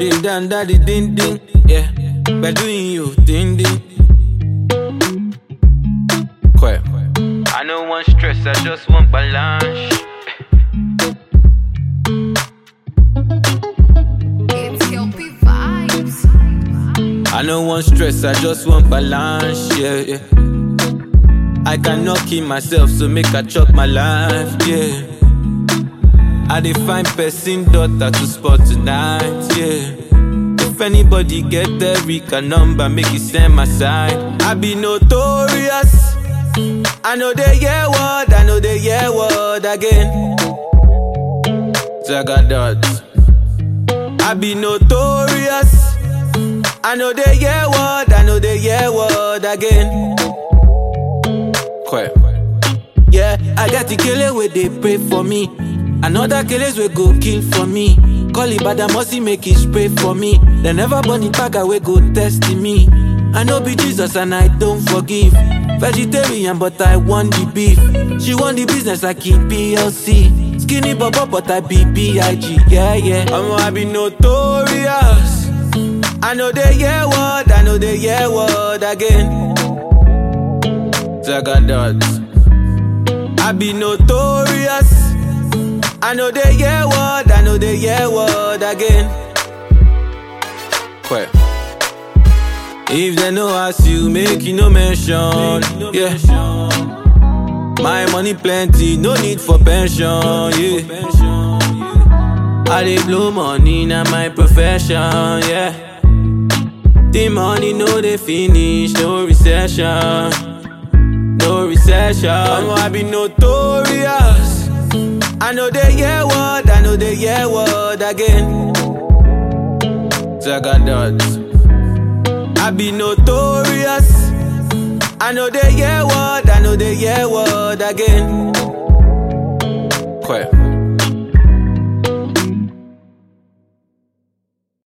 Ding dang daddy ding ding, yeah. By doing you ding ding. Quiet. I don't want stress, I just want balance. It's Kelpie vibes. I don't want stress, I just want balance, yeah, yeah. I cannot kill myself, so make I chop my life, yeah. I dey find person daughter to spot tonight, yeah. If anybody get the Rika number, make it send my side. I be notorious. I know they hear word, I know they hear word again. Zagadot. I be notorious. I know they hear word, I know they hear word again. Quiet. Yeah, I got the killer where they pray for me. Another killers will go kill for me. Call it bad, I must make it spray for me. They never burn it back, I will go testing me. I know be Jesus and I don't forgive. Vegetarian but I want the beef. She want the business, I keep PLC. Skinny bubble but I be B.I.G. Yeah, yeah. I be notorious. I know they hear word, I know they hear word again. Zagadot. I be notorious. I know they hear word, I know they hear word again. Quiet. If they know ask you, make you no mention, yeah. My money plenty, no need for pension, yeah. I dey blow money, na my profession, yeah. The money no dey finish, no recession, no recession. I be notorious. I know they hear word, I know they hear word again. Zagadot. I be notorious. I know they hear word, I know they hear word again. Quiet.